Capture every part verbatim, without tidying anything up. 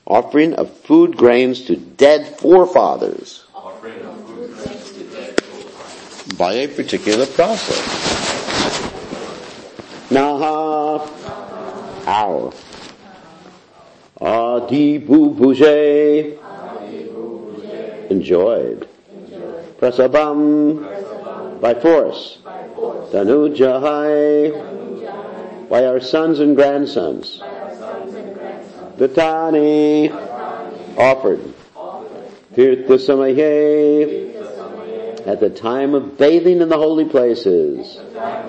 Offering of food grains to dead forefathers. Offering of food grains to dead forefathers. By a particular process. Naha. Our. Adi bubuje. Enjoyed. Prasabam. By force. Danujahai. By our sons and grandsons. Datani. Offered. Tirthasamaye. At the time of bathing in the holy places.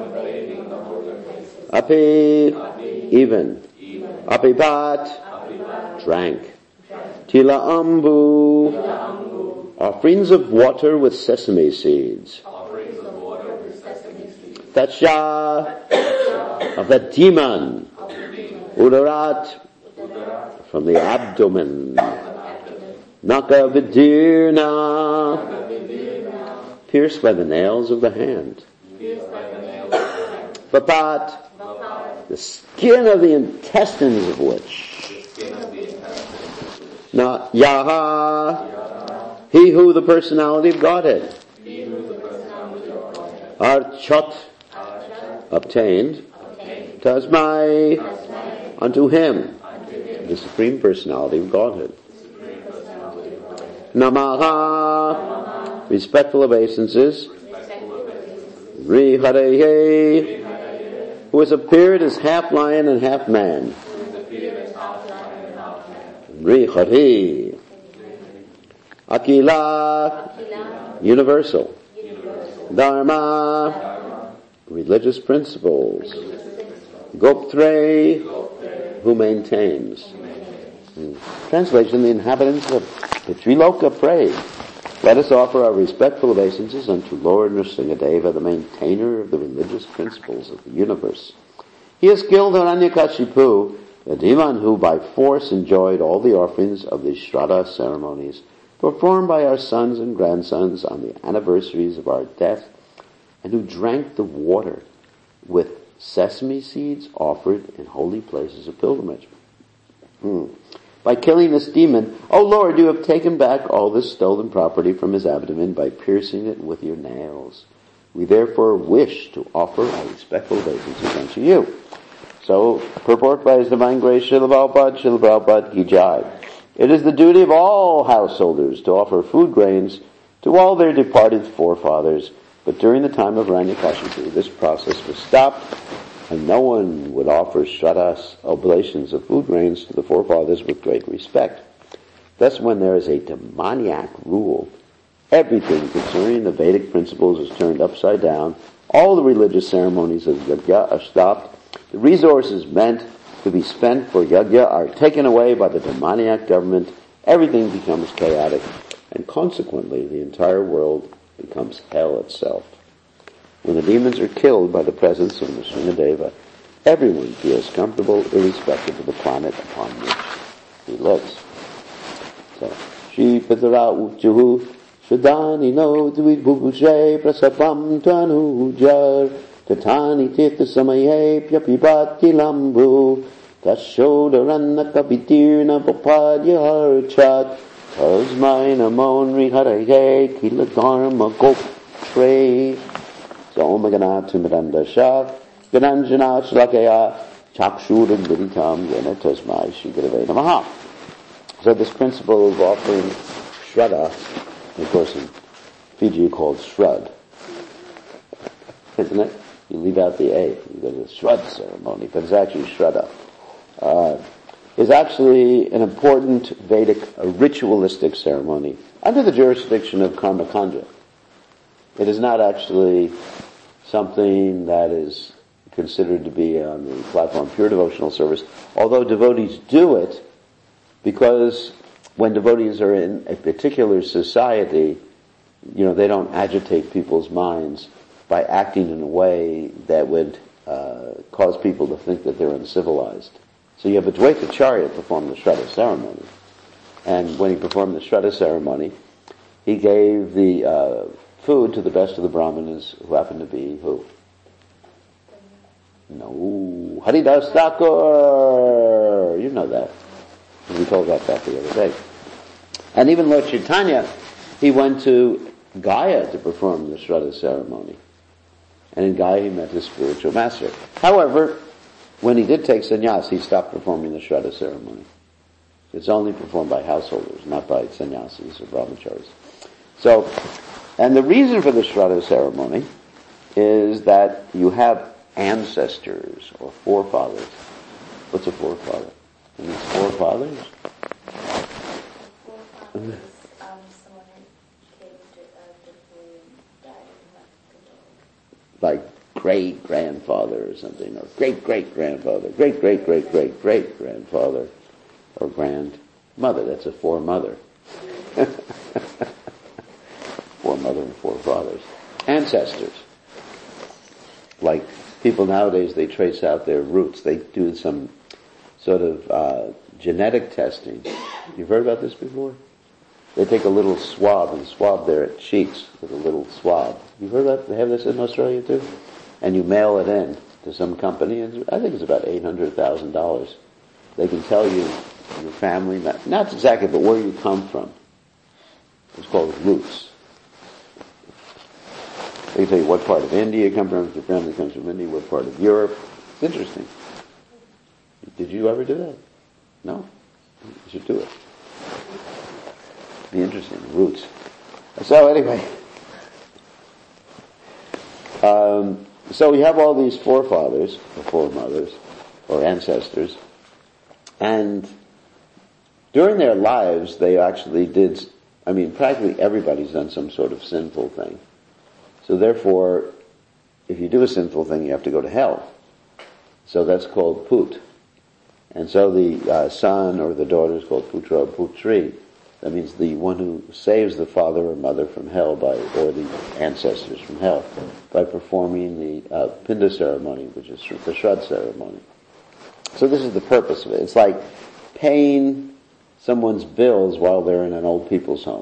Api. Even. Apipat. Drank. Tila ambu. Offerings of water with sesame seeds. Tatsha. Of the demon. Udarat. From the abdomen. Naka vidirna. Pierced by the nails of the hand. Papat. The skin of the intestines of which. Na Yaha. He who the personality of Godhead. Archat. Obtained. Tasmai. Unto him. The Supreme Personality of Godhead. Namaha. Respectful obeisances. Riharehe. Who has appeared as half lion and half man. Rihari. Akila. Universal. Dharma. Religious principles. Goptre. Who maintains. Hmm. Translation: the inhabitants of the Triloka prayed, let us offer our respectful obeisances unto Lord Nrsingadeva, the maintainer of the religious principles of the universe. He has killed Hiranyakashipu, the demon who by force enjoyed all the offerings of the Shraddha ceremonies performed by our sons and grandsons on the anniversaries of our death, and who drank the water with sesame seeds offered in holy places of pilgrimage. Hmm. By killing this demon, O Lord, you have taken back all this stolen property from his abdomen by piercing it with your nails. We therefore wish to offer our respectful obeisances unto you. So, purport by His Divine Grace, Srila Prabhupada, Srila Prabhupada Ki Jai. It is the duty of all householders to offer food grains to all their departed forefathers, but during the time of Hiranyakashipu, this process was stopped, and no one would offer Shraddha oblations of food grains to the forefathers with great respect. Thus, when there is a demoniac rule, everything concerning the Vedic principles is turned upside down, all the religious ceremonies of yajna are stopped, the resources meant to be spent for yajna are taken away by the demoniac government, everything becomes chaotic, and consequently the entire world becomes hell itself. When the demons are killed by the presence of Nrsingadeva, everyone feels comfortable irrespective of the planet upon which he lives. So, Shri Pitara Uchuhu Shadani no Dvibhubhushe Prasapam Tanujar Tatani Tirtha Samaye Pyapibati Lambu Tashodarana Kapitirna Papadya Harchat Tasmai Namon Riharaye Kila Dharma Gopre. So Om Ganat Miranda Shah Gananjana Shlakaya Chakshura Viditam Yena Tasmai Shigravay Namaha. So this principle of offering Shraddha, of course in Fiji called Shrud, isn't it? You leave out the A, you go to the Shrud ceremony, but it's actually Shraddha. Uh, is actually an important Vedic, a ritualistic ceremony under the jurisdiction of Karma Kanja. It is not actually something that is considered to be on the platform of pure devotional service, although devotees do it because when devotees are in a particular society, you know, they don't agitate people's minds by acting in a way that would uh, cause people to think that they're uncivilized. So you have Advaita Acharya perform the Shraddha ceremony. And when he performed the Shraddha ceremony, he gave the uh, food to the best of the Brahmanas, who happened to be who? No, Haridas Thakur! You know that. We told about that the other day. And even Lord Chaitanya, he went to Gaya to perform the Shraddha ceremony. And in Gaya he met his spiritual master. However, when he did take sannyas, he stopped performing the Shraddha ceremony. It's only performed by householders, not by sannyasis or brahmacharis. So, and the reason for the Shraddha ceremony is that you have ancestors or forefathers. What's a forefather? It means forefathers? Forefathers, um, someone who came to Earth before and died in Like great-grandfather or something, or great-great-grandfather, great-great-great-great-great-grandfather, or grandmother. That's a foremother. Foremother and forefathers. Ancestors. Like people nowadays, they trace out their roots. They do some sort of uh, genetic testing. You've heard about this before? They take a little swab and swab their cheeks with a little swab. You've heard about, they have this in Australia too? And you mail it in to some company, and I think it's about eight hundred thousand dollars. They can tell you your family, not exactly, but where you come from. It's called roots. They tell you what part of India you come from, if your family comes from India, what part of Europe. It's interesting. Did you ever do that? No? You should do it. Be interesting. Roots. So anyway, um, so we have all these forefathers, or foremothers, or ancestors, and during their lives they actually did, I mean practically everybody's done some sort of sinful thing. So therefore, if you do a sinful thing, you have to go to hell. So that's called put. And so the uh, son or the daughter is called putra or putri. That means the one who saves the father or mother from hell by, or the ancestors from hell, by performing the uh, pinda ceremony, which is the Shraddha ceremony. So this is the purpose of it. It's like paying someone's bills while they're in an old people's home.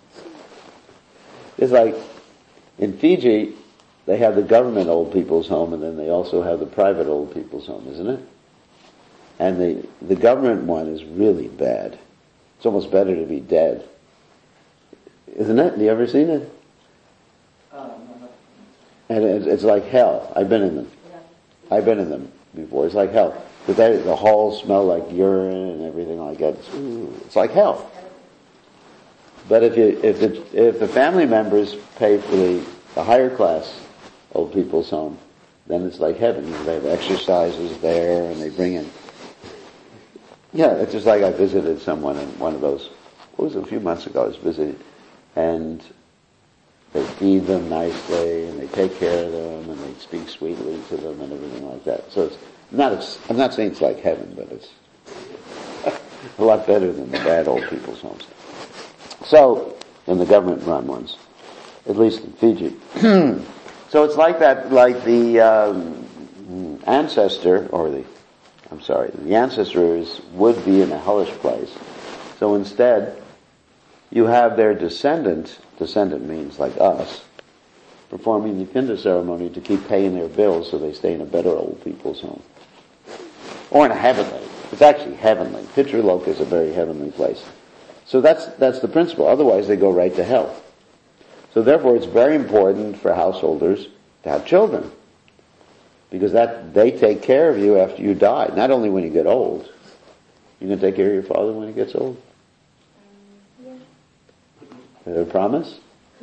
It's like, in Fiji, they have the government old people's home, and then they also have the private old people's home, isn't it? And the, the government one is really bad. It's almost better to be dead. Isn't it? Have you ever seen it? Um, no. And it's, it's like hell. I've been in them. Yeah. I've been in them before. It's like hell. But they, the halls smell like urine and everything like that. It's, ooh, it's like hell. But if you, if it, if the family members pay for the, the higher class old people's home, then it's like heaven. They have exercises there, and they bring in. Yeah, it's just like I visited someone in one of those. What was it? A few months ago, I was visiting, and they feed them nicely, and they take care of them, and they speak sweetly to them, and everything like that. So it's not. It's, I'm not saying it's like heaven, but it's a lot better than the bad old people's homes. So, in the government-run ones, at least in Fiji. So it's like that, like the um, ancestor, or the, I'm sorry, the ancestors would be in a hellish place. So instead, you have their descendant, descendant means like us, performing the pinda ceremony to keep paying their bills so they stay in a better old people's home. Or in a heavenly. It's actually heavenly. Pitraloka is a very heavenly place. So that's that's the principle. Otherwise, they go right to hell. So therefore, it's very important for householders to have children, because that they take care of you after you die. Not only when you get old. You can take care of your father when he gets old. Um, yeah. Is that a promise?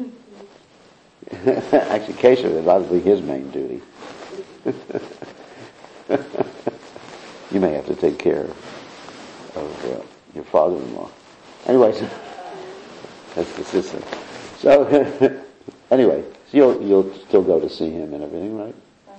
Actually, Keshav, that'll be his main duty. You may have to take care of uh, your father-in-law. Anyways, that's the system. So, anyway, so you'll, you'll still go to see him and everything, right?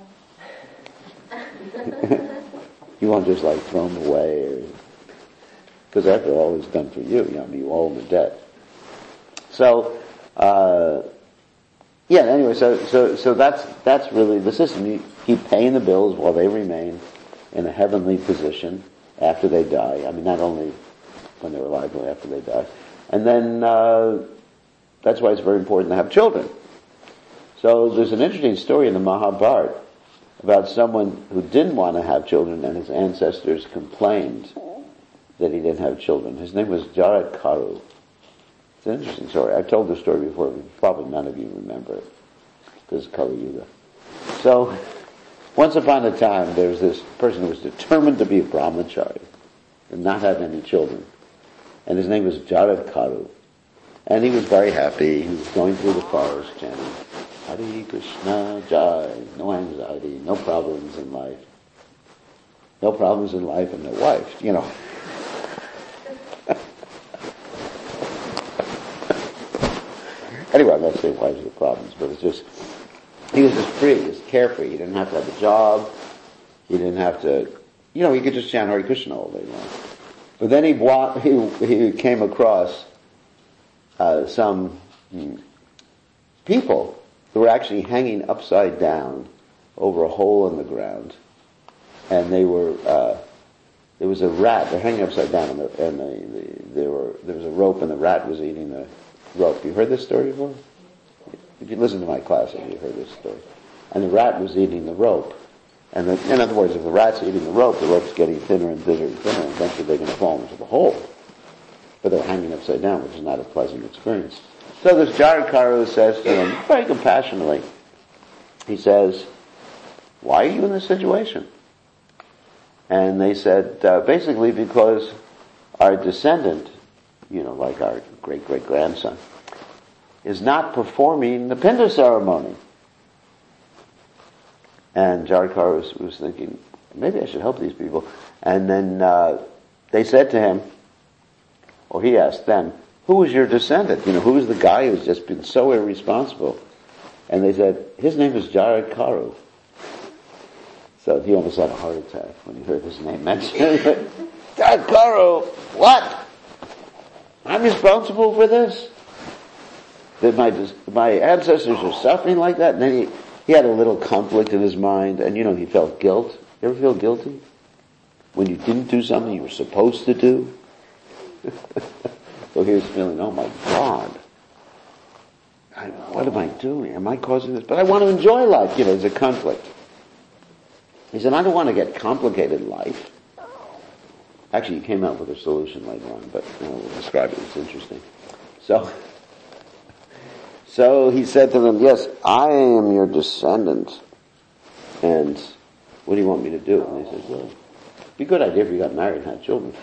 You won't just like throw him away, or, because after all it's done for you, you know, you owe him a debt. So, uh, yeah, anyway, so, so, so that's, that's really the system. You keep paying the bills while they remain in a heavenly position after they die. I mean, not only when they're alive, but after they die. And then, uh, that's why it's very important to have children. So there's an interesting story in the Mahabharata about someone who didn't want to have children, and his ancestors complained that he didn't have children. His name was Jared Karu. It's an interesting story. I've told this story before, but probably none of you remember it, because it's Kali Yuga. So, once upon a time, there was this person who was determined to be a brahmachari and not have any children. And his name was Jared Karu. And he was very happy. He was going through the forest chanting, Hare Krishna, Jai, no anxiety, no problems in life. No problems in life and no wife, you know. Anyway, I'm not saying wives are the problems, but it's just, he was just free, he was carefree. He didn't have to have a job. He didn't have to, you know, he could just chant Hare Krishna all day long. But then he he, he came across uh, some hmm, people who were actually hanging upside down over a hole in the ground. And they were, uh, there was a rat, they're hanging upside down, and, the, and the, the, there were, there was a rope, and the rat was eating the rope. You heard this story before? If you listen to my class, you heard this story. And the rat was eating the rope. And the, in other words, if the rat's eating the rope, the rope's getting thinner and thinner and thinner, and eventually they're going to fall into the hole. But they're hanging upside down, which is not a pleasant experience. So this Jarakaru says to them, very compassionately, he says, why are you in this situation? And they said, uh, basically because our descendant, you know, like our great-great-grandson, is not performing the Pinda ceremony. And Jarakar was, was thinking, maybe I should help these people. And then uh, they said to him, or he asked them, who is your descendant? You know, who is the guy who's just been so irresponsible? And they said, his name is Jarakaru. So he almost had a heart attack when he heard his name mentioned. Jarakaru, what? I'm responsible for this? That my my ancestors are suffering like that? And then he, he had a little conflict in his mind, and you know, he felt guilt. You ever feel guilty? When you didn't do something you were supposed to do? So he was feeling, oh my God, I, what am I doing? Am I causing this? But I want to enjoy life. You know, there's a conflict. He said, I don't want to get complicated life. Actually, he came out with a solution later on, but you know, we'll describe it. It's interesting. So, so he said to them, yes, I am your descendant. And what do you want me to do? And they said, well, it'd be a good idea if you got married and had children.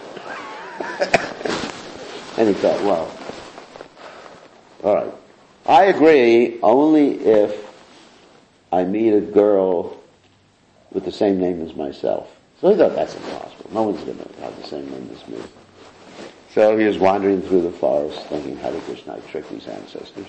And he thought, well, all right. I agree only if I meet a girl with the same name as myself. So he thought, that's impossible. No one's going to have the same name as me. So he was wandering through the forest thinking, Hare Krishna, I tricked these ancestors.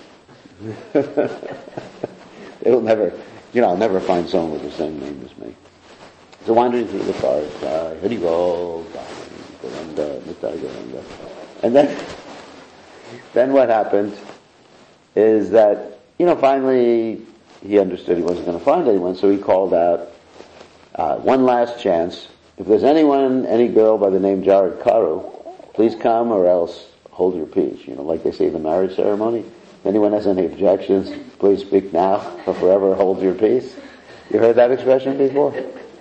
They will never, you know, I'll never find someone with the same name as me. So wandering through the forest, uh, Hari Bol, Govinda, Nitai Govinda. And then, then what happened is that, you know, finally he understood he wasn't going to find anyone, so he called out, uh, one last chance. If there's anyone, any girl by the name Jared Karu, please come or else hold your peace. You know, like they say in the marriage ceremony. If anyone has any objections, please speak now or forever hold your peace. You heard that expression before?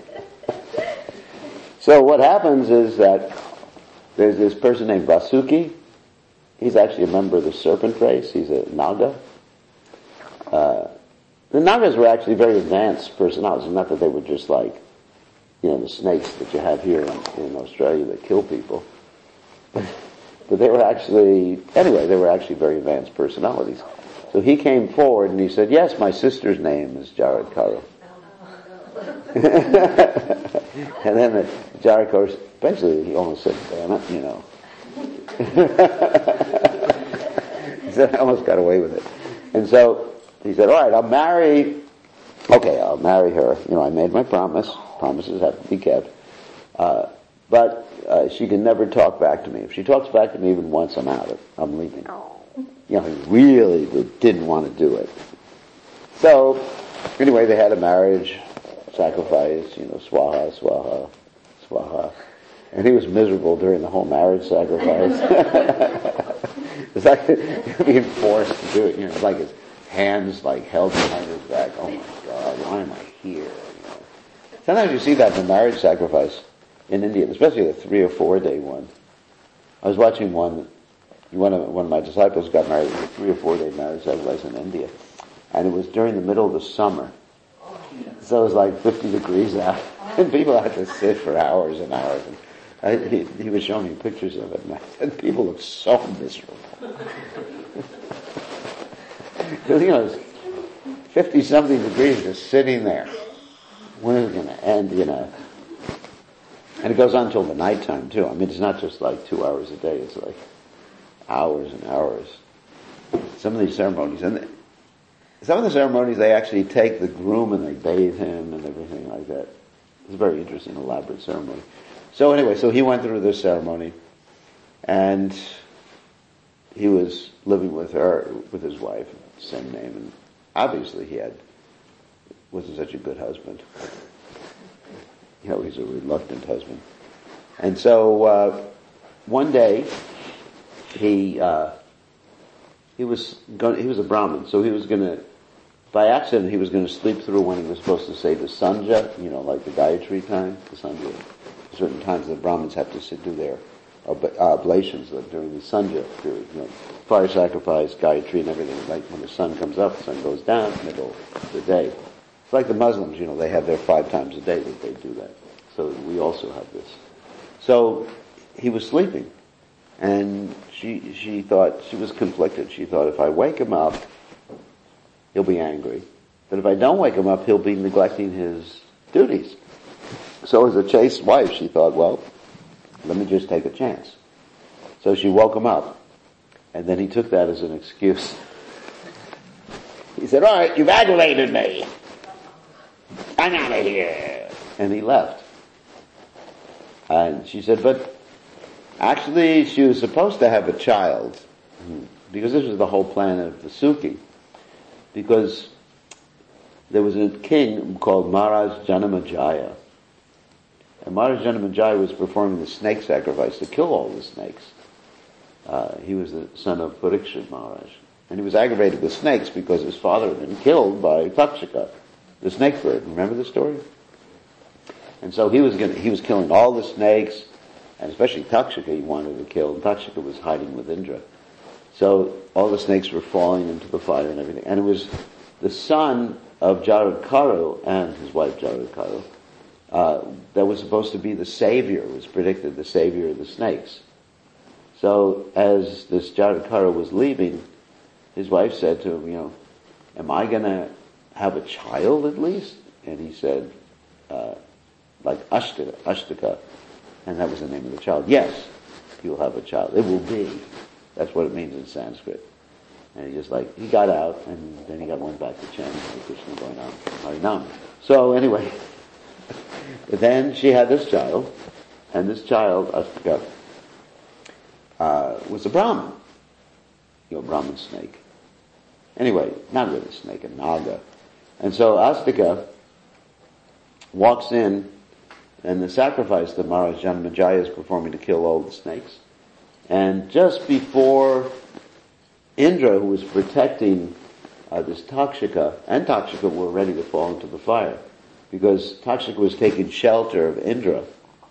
So what happens is that there's this person named Vasuki. He's actually a member of the serpent race. He's a Naga. Uh, the Nagas were actually very advanced personalities. Not that they were just like, you know, the snakes that you have here in, in Australia that kill people. But they were actually, anyway, they were actually very advanced personalities. So he came forward and he said, yes, my sister's name is Jared Karu. And then the Jared Karu, eventually he almost said, damn it, you know. He said, I almost got away with it. And so he said, all right, I'll marry, okay, I'll marry her. You know, I made my promise. Promises have to be kept. Uh, but uh, she can never talk back to me. If she talks back to me even once, I'm out of it. I'm leaving. You know, he really didn't want to do it. So, anyway, they had a marriage, sacrifice, you know, swaha, swaha, swaha. And he was miserable during the whole marriage sacrifice. It's like being forced to do it. You know, it's like his hands like held behind his back. Oh my God, why am I here? You know. Sometimes you see that in the marriage sacrifice. in India, especially the three or four day one. I was watching one, one of, one of my disciples got married, a three or four day marriage sacrifice in India. And it was during the middle of the summer. So it was like fifty degrees out. And people had to sit for hours and hours. And I, he, he was showing me pictures of it. And, I, and people looked so miserable. Because, you know, it's fifty-something degrees just sitting there. When is it going to end, you know? And it goes on until the nighttime, too. I mean, it's not just like two hours a day. It's like hours and hours. Some of these ceremonies. And some of the ceremonies, they actually take the groom and they bathe him and everything like that. It's a very interesting, elaborate ceremony. So anyway, so he went through this ceremony. And he was living with her, with his wife, same name. And obviously he had, wasn't such a good husband. You know, he's a reluctant husband. And so, uh, one day, he, uh, he was going, he was a Brahmin, so he was gonna, by accident, he was gonna sleep through when he was supposed to say the Sanja, you know, like the Gayatri time, the Sanja. Certain times the Brahmins have to sit, do their ob- oblations during the Sanja period, you know, fire sacrifice, Gayatri and everything. Like when the sun comes up, the sun goes down, middle of the day. It's like the Muslims, you know, they have their five times a day that they do that. So we also have this. So he was sleeping, and she she thought, she was conflicted. She thought, if I wake him up, he'll be angry. But if I don't wake him up, he'll be neglecting his duties. So as a chaste wife, she thought, well, let me just take a chance. So she woke him up, and then he took that as an excuse. He said, all right, you've aggravated me. I'm out of here. And he left. And she said, but actually she was supposed to have a child. Because this was the whole plan of the Suki. Because there was a king called Maharaj Janamejaya. And Maharaj Janamejaya was performing the snake sacrifice to kill all the snakes. Uh, he was the son of Parikshit Maharaj. And he was aggravated with snakes because his father had been killed by Takshaka, the snake bird. Remember the story? And so he was gonna, he was killing all the snakes, and especially Takshaka he wanted to kill, and Takshaka was hiding with Indra. So all the snakes were falling into the fire and everything. And it was the son of Jaradkaru and his wife Jaradkaru uh, that was supposed to be the savior, it was predicted the savior of the snakes. So as this Jaradkaru was leaving, his wife said to him, you know, am I going to have a child at least? And he said, uh, like Ashtaka, Ashtaka, and that was the name of the child. Yes, you'll have a child. It will be. That's what it means in Sanskrit. And he just like, he got out, and then he got went back to chanting Hare Krishna going on, Harinam. So anyway, then she had this child, and this child, Ashtaka, uh, was a Brahmin. You know, Brahmin snake. Anyway, not really a snake, a naga. And so Astika walks in, and the sacrifice that Maharaj Janamejaya is performing to kill all the snakes. And just before Indra, who was protecting uh, this Takshaka, and Takshaka were ready to fall into the fire, because Takshaka was taking shelter of Indra.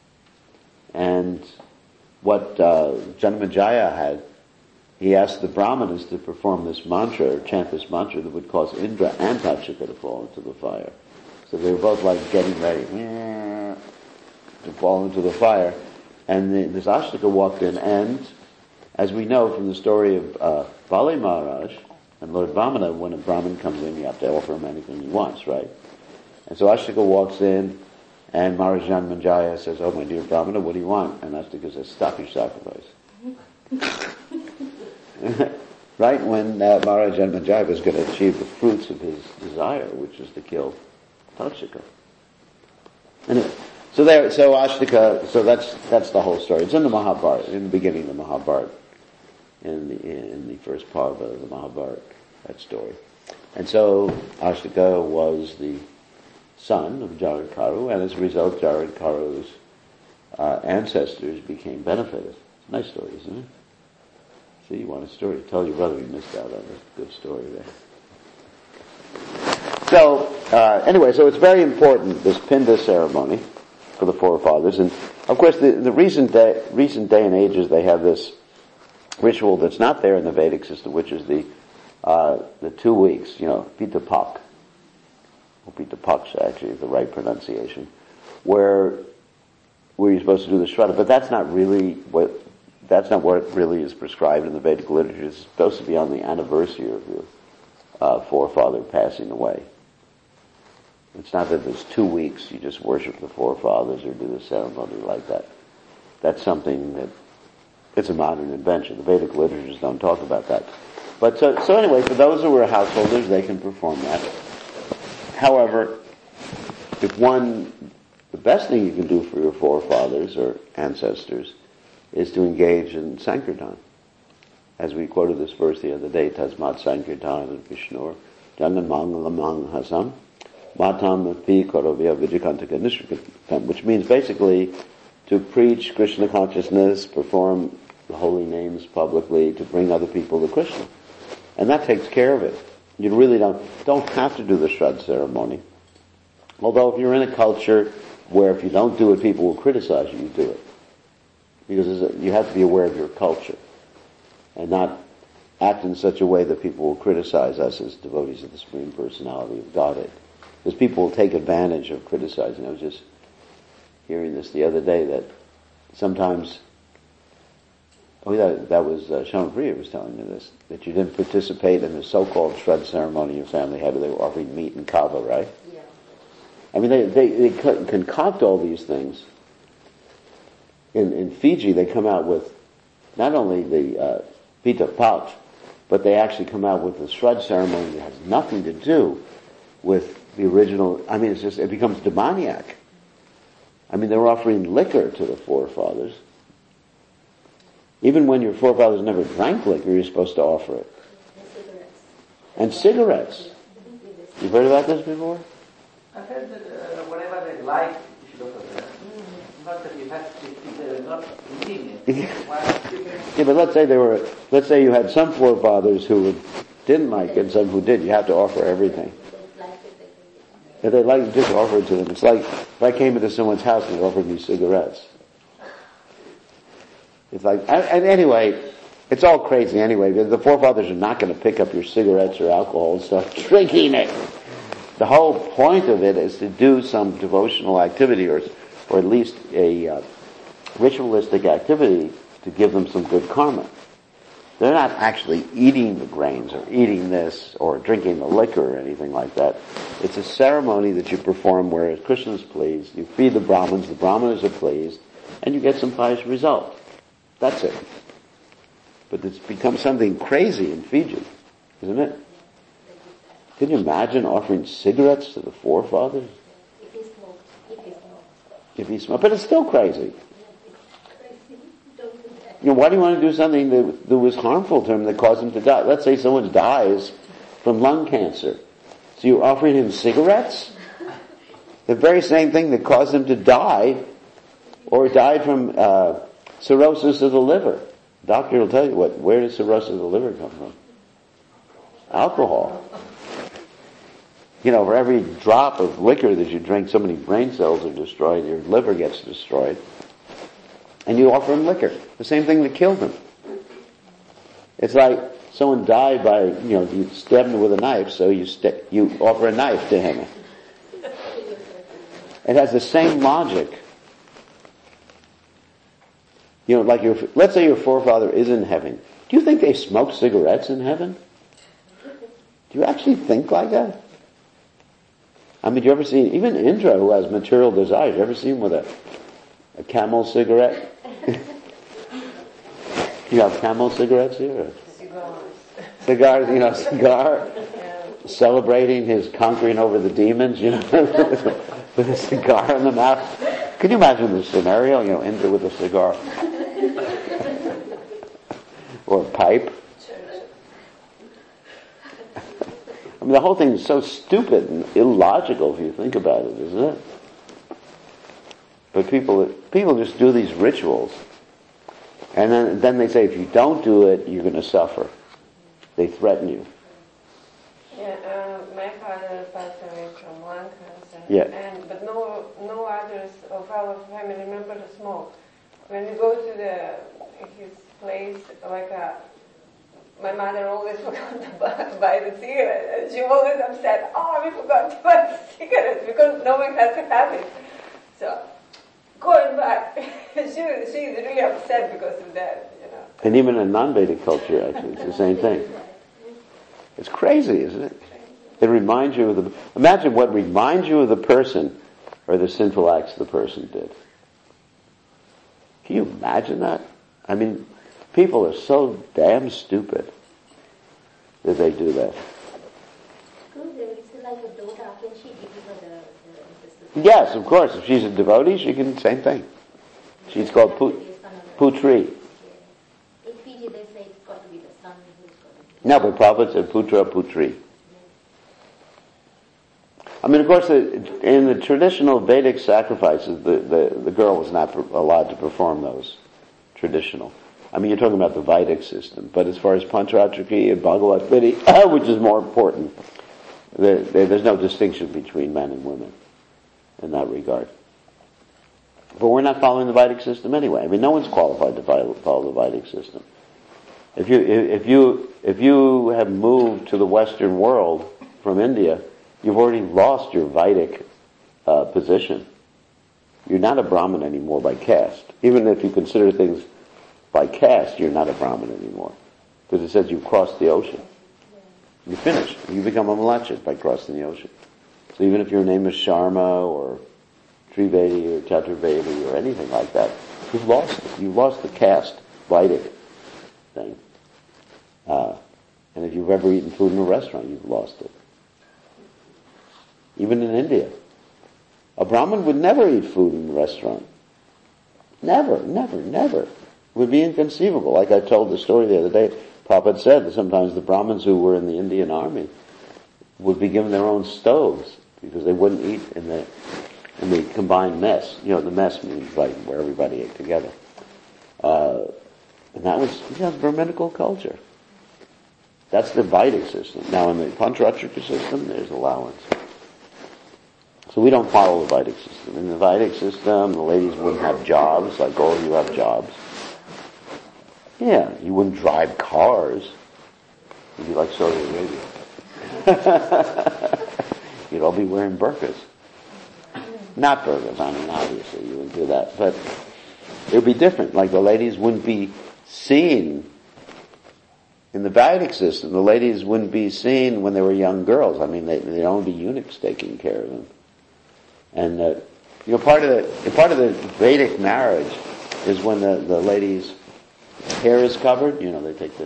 And what uh, Janamejaya had, he asked the Brahmanas to perform this mantra, or chant this mantra that would cause Indra and Takshaka to fall into the fire. So they were both like getting ready to fall into the fire. And the, this Ashtaka walked in, and as we know from the story of uh, Bali Maharaj and Lord Vamana, when a Brahmin comes in, you have to offer him anything he wants, right? And so Ashtaka walks in, and Maharaj Janamejaya says, oh my dear Brahmana, what do you want? And Ashtaka says, stop your sacrifice. Right when uh, Maharaj Janamejaya was going to achieve the fruits of his desire, which is to kill Takshaka. Anyway, so there, so Ashtaka, so that's that's the whole story. It's in the Mahabharata, in the beginning of the Mahabharata, in the in the first part of the Mahabharata, that story. And so Ashtaka was the son of Jaradkaru, and as a result, Jaradkaru's uh, ancestors became benefited. Nice story, isn't it? See, you want a story. Tell your brother you missed out on a good story there. So, uh, anyway, so it's very important, this Pinda ceremony for the forefathers. And Of course, the, the recent day, recent day and ages, they have this ritual that's not there in the Vedic system, which is the uh, the two weeks, you know, Pita Pak. Well, Pita Pak's actually the right pronunciation, where where you're supposed to do the Shraddha, but that's not really what that's not what really is prescribed in the Vedic literature. It's supposed to be on the anniversary of your uh, forefather passing away. It's not that there's two weeks you just worship the forefathers or do the ceremony like that. That's something that it's a modern invention. The Vedic literatures don't talk about that. But so, so anyway, for those who are householders, they can perform that. However, if one, the best thing you can do for your forefathers or ancestors is to engage in Sankirtan. As we quoted this verse the other day, Tasmat Sankirtan Vishnur, Jangan Mangalamang Hasam, Matam Pi Korovya Vijikantaka Nishrikantam, which means basically to preach Krishna consciousness, perform the holy names publicly, to bring other people to Krishna. And that takes care of it. You really don't, don't have to do the Shraddha ceremony. Although if you're in a culture where if you don't do it, people will criticize you, you do it. Because a, you have to be aware of your culture and not act in such a way that people will criticize us as devotees of the Supreme Personality of Godhead. Because people will take advantage of criticizing. I was just hearing this the other day that sometimes, oh that, that was, uh, Shama Priya was telling me this, that you didn't participate in the so-called Shraddha ceremony your family had where they were offering meat and kava, right? Yeah. I mean, they, they, they concoct all these things. In, in Fiji, they come out with not only the uh, Pita pouch, but they actually come out with the Shraddha ceremony that has nothing to do with the original. I mean, it's just, it becomes demoniac. I mean, they're offering liquor to the forefathers. Even when your forefathers never drank liquor, you're supposed to offer it. And cigarettes. And cigarettes. You've heard about this before? I've heard that uh, whatever they like, you should offer them. Not that you have to, if they're not eating it. Yeah, but let's say they were, let's say you had some forefathers who didn't like it and some who did. You have to offer everything. If they like it, just offer it to them. It's like if I came into someone's house and they offered me cigarettes. It's like, and anyway, it's all crazy anyway. The forefathers are not going to pick up your cigarettes or alcohol and start drinking it. The whole point of it is to do some devotional activity or, or at least a uh, ritualistic activity to give them some good karma. They're not actually eating the grains or eating this or drinking the liquor or anything like that. It's a ceremony that you perform where Krishna is pleased, you feed the Brahmins, the Brahmanas are pleased, and you get some pious result. That's it. But it's become something crazy in Fiji, isn't it? Can you imagine offering cigarettes to the forefathers? If he smoked. If he smoked. If he smoked. But it's still crazy. You know, why do you want to do something that, that was harmful to him, that caused him to die? Let's say someone dies from lung cancer. So you're offering him cigarettes? The very same thing that caused him to die, or died from uh, cirrhosis of the liver. The doctor will tell you, what, where does cirrhosis of the liver come from? Alcohol. You know, for every drop of liquor that you drink, so many brain cells are destroyed, your liver gets destroyed. And you offer him liquor. The same thing that killed him. It's like someone died by, you know, you stab him with a knife, so you st- you offer a knife to him. It has the same logic. You know, like your, let's say your forefather is in heaven. Do you think they smoke cigarettes in heaven? Do you actually think like that? I mean, do you ever see, even Indra, who has material desires, you ever see him with a, a Camel cigarette? You have Camel cigarettes here? Or? Cigars. Cigars, you know, cigar. Yeah. Celebrating his conquering over the demons, you know, with a cigar in the mouth. Can you imagine the scenario? You know, Indra with a cigar. Or a pipe. I mean, the whole thing is so stupid and illogical if you think about it, isn't it? But people, people just do these rituals. And then, then they say, if you don't do it, you're going to suffer. They threaten you. Yeah, uh, my father passed away from lung cancer. Yeah. And, but no, no others of our family members smoke. When we go to the his place, like a, my mother always forgot to buy, buy the cigarette, and she always upset. Oh, we forgot to buy the cigarettes because no one has to have it. So going back, she she is really upset because of that, you know. And even in non-Vedic culture, actually, it's the same thing. It's crazy, isn't it? It reminds you of the... Imagine what reminds you of the person or the sinful acts the person did. Can you imagine that? I mean, people are so damn stupid that they do that. It's like a daughter, can she give her the... the Yes, of course. If she's a devotee, she can... Same thing. She's called Put, Putri. In Fiji, they say it's got to be the son who's got to be... No, but Prabhupada said Putra, Putri. I mean, of course, in the traditional Vedic sacrifices, the, the, the girl was not allowed to perform those traditional. I mean, you're talking about the Vedic system. But as far as Pancharatraki and Bhagavad Gita, which is more important, there, there, there's no distinction between men and women in that regard. But we're not following the Vedic system anyway. I mean, no one's qualified to follow the Vedic system. If you, if you, if you have moved to the Western world from India, you've already lost your Vedic uh, position. You're not a Brahmin anymore by caste. Even if you consider things by caste, you're not a Brahmin anymore. Because it says you've crossed the ocean. You're finished. You become a Malachit by crossing the ocean. So even if your name is Sharma or Trivedi or Chaturvedi or anything like that, you've lost it. You've lost the caste Vedic thing. Uh, and if you've ever eaten food in a restaurant, you've lost it. Even in India. A Brahmin would never eat food in a restaurant. Never, never, never. It would be inconceivable. Like I told the story the other day, Prabhupada said that sometimes the Brahmins who were in the Indian army would be given their own stoves because they wouldn't eat in the in the combined mess. You know, the mess means like where everybody ate together. Uh, and that was, you know, Brahminical culture. That's the Vedic system. Now in the Pancharatrika system, there's allowance. So we don't follow the Vedic system. In the Vedic system, the ladies wouldn't have jobs, like all of you have jobs. Yeah, you wouldn't drive cars. You'd be like Saudi Arabia. You'd all be wearing burqas. Not burqas, I mean, obviously you wouldn't do that. But it would be different. Like the ladies wouldn't be seen. In the Vedic system, the ladies wouldn't be seen when they were young girls. I mean, they, they'd only be eunuchs taking care of them. And, uh, you know, part of the, part of the Vedic marriage is when the, the lady's hair is covered, you know, they take the,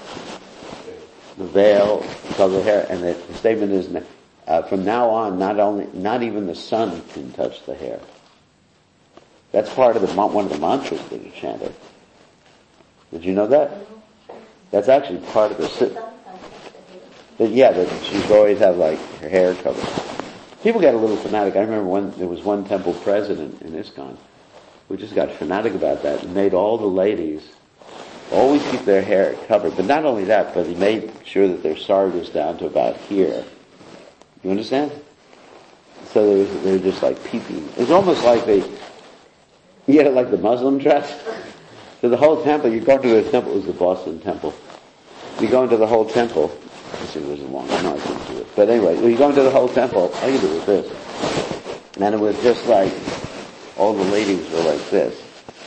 the veil, cover the hair, and the, the statement is, uh, from now on, not only, not even the sun can touch the hair. That's part of the, one of the mantras that are chanted. Did you know that? That's actually part of the, that, yeah, that she's always have like her hair covered. People get a little fanatic. I remember when there was one temple president in ISKCON who just got fanatic about that and made all the ladies always keep their hair covered. But not only that, but he made sure that their sari was down to about here. You understand? So they were, they were just like peeping. It's almost like they, you know, like the Muslim dress. So the whole temple, you go to the temple, it was the Boston temple. You go into the whole temple. Let's see, it was a long, no, I couldn't do it. But anyway, when you go into the whole temple, all you do is this. And it was just like, all the ladies were like this.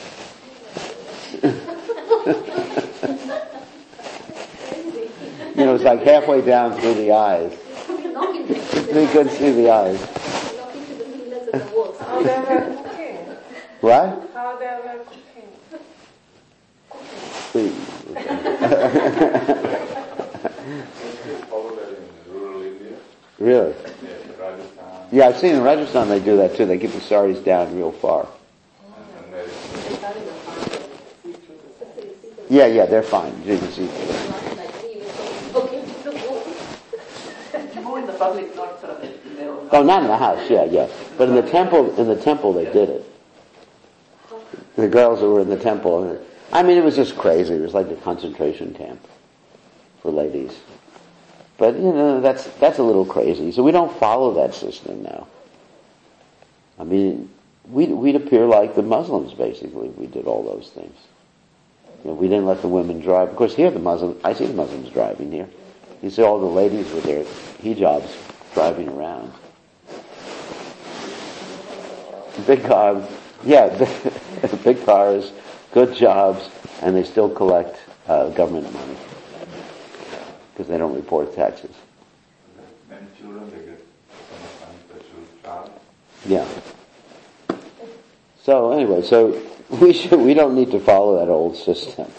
You know, it's like halfway down through the eyes. You couldn't see the eyes. How they were cooking? What? How they were cooking? Please. Really? Yeah, I've seen in Rajasthan they do that too. They keep the saris down real far. Yeah, yeah, they're fine. You can see. More in the public, not sort of in their own house. Oh, not in the house. Yeah, yeah. But in the temple, in the temple, they did it. The girls that were in the temple. I mean, it was just crazy. It was like a concentration camp for ladies. But, you know, that's, that's a little crazy. So we don't follow that system now. I mean, we'd, we'd appear like the Muslims, basically, if we did all those things. You know, we didn't let the women drive. Of course, here the Muslims, I see the Muslims driving here. You see all the ladies with their hijabs driving around. Big cars, yeah, big, big cars, good jobs, and they still collect uh, government money because they don't report taxes. Many children, they get some special child. Yeah. So anyway, so we should we don't need to follow that old system.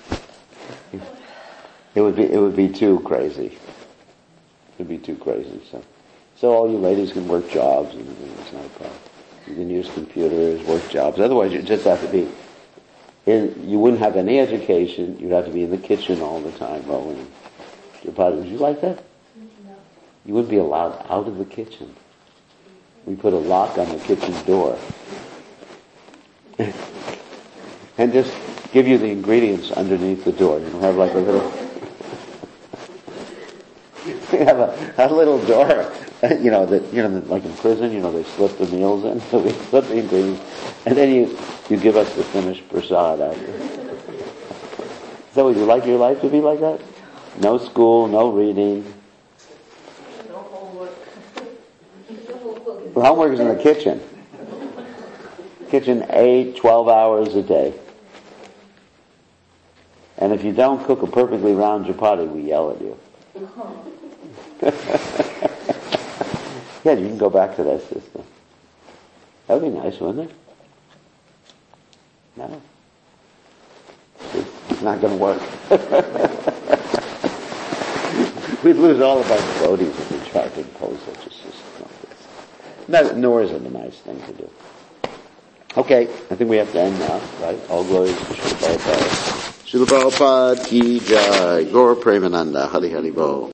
It would be it would be too crazy. It would be too crazy. So so all you ladies can work jobs and it's not a problem. You can use computers, work jobs. Otherwise, you just have to be in. You wouldn't have any education. You'd have to be in the kitchen all the time, rolling. Would you like that? No. You wouldn't be allowed out of the kitchen. We put a lock on the kitchen door, and just give you the ingredients underneath the door. You have like a little. We have a, a little door. You know, that, you know, like in prison, you know, they slip the meals in, so we slip the ingredients, and then you, you give us the finished prasad after. So would you like your life to be like that? No school, no reading. No homework. Well, homework is in the kitchen. Kitchen eight, twelve hours a day. And if you don't cook a perfectly round chapati, we yell at you. Yeah, you can go back to that system. That would be nice, wouldn't it? No. It's not going to work. We'd lose all of our devotees if we tried to impose such a system like this. No, nor is it a nice thing to do. Okay, I think we have to end now, right? All glories to Srila Prabhupada. Srila Prabhupada ki jai. Gaur Premananda. Hari Hari Bol.